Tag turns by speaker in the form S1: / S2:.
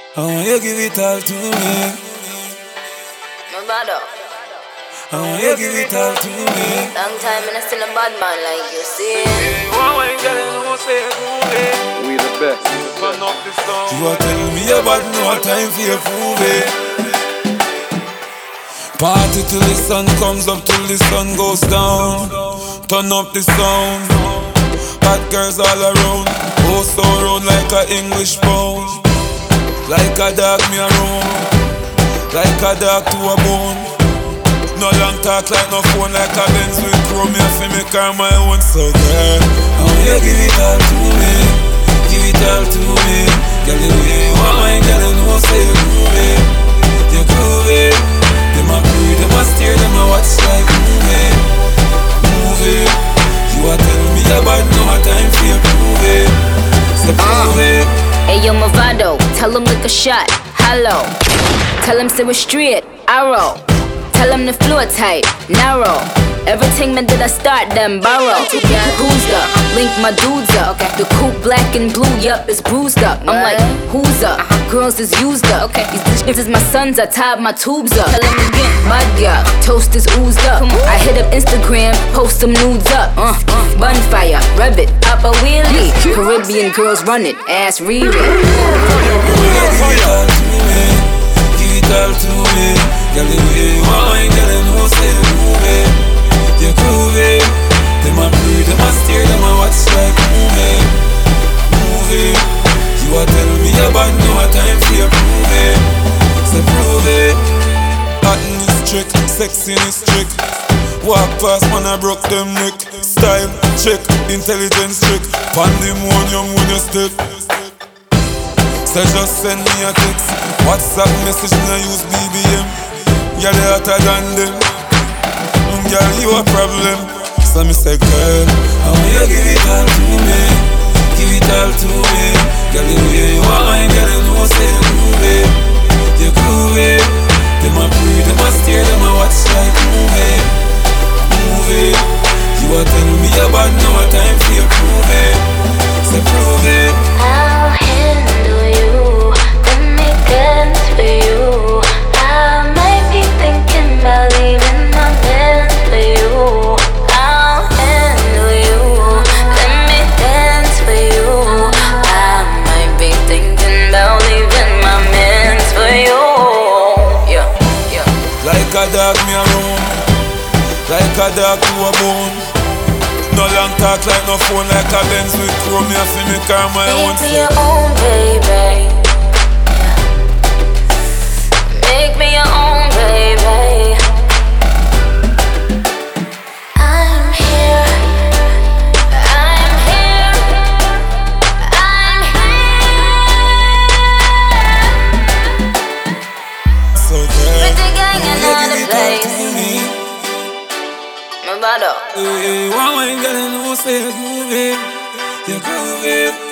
S1: I want you give it all to me.
S2: My bad up.
S1: I want you give it all to me.
S2: Long time and I still a bad man like you see.
S3: We the best.
S1: You are telling me about no time for your prove it. Party till the sun comes up, till the sun goes down. Turn up the sound. Hot girls all around. Oh, so round like a English pound. Like a dog me around. Like a dog to a bone. No long talk like no phone. Like a Benz with chrome. Me fi make her my own. So girl, I want you give it all to me. Give it all to me. Girl, the way you want mine, girl, you know say you groovy. You groovy. Them a breathe, them a stare, them a watch like movie. Movie. You a tell me about no time for your groovy. So groovy.
S2: Hey yo Movado, tell him lick a shot, hollow. Tell him say we're straight, arrow. Tell him the floor tight, narrow. Everything man did I start them borrow. Who's up? Link my dudes up. The coupe black and blue, yup, it's bruised up. I'm like, who's up? Girls is used up. These bitches is my sons, I tied my tubes up. Tell him again, my girl, toast is oozed up. I hit up Instagram, post some nudes up. Bonfire, rev it, up a wheelie. Caribbean girls run it, ass Riri.
S1: Give it all to me. Girl, the way you want mine, girl, you know say you groovy. You groovy. Them a breathe, them a stare, them a watch like movie. Movie. You a tell me about no time for your groovy. So prove it. Acting is trick, sexy is trick. Walk past man, I broke them neck. Style, check, intelligence trick. Pandemonium when you step. So just send me a text. WhatsApp message, me I use BBM. Girl, you hotter than them. Girl, you a problem. So me say, girl, I want you give it all to me. Give it all to me. Girl, the way you want mine, girl, you know say you groovy. You groovy. Them a breathe, them a stare, them a watch like movie. Movie. You a tell me about no time for your groovy. So prove it.
S4: I'll handle you, let me dance for you. I might be thinking about leaving my man for you. I'll handle you, let me dance for you. I might be thinking about leaving my man for you.
S2: Yeah, yeah.
S1: Like a dog me around. Like a dog to a bone. No long talk like no phone. Like a Benz with chrome. Me a fi make her my own.
S4: Make me your own baby. Make me your own baby. I'm here. I'm here. I'm here.
S1: So girl,
S4: With the gang in
S1: you
S4: another
S1: give it all
S4: place.
S1: to me.
S2: My bad up.
S1: You want mine, girl, you know say you groovy. You groovy.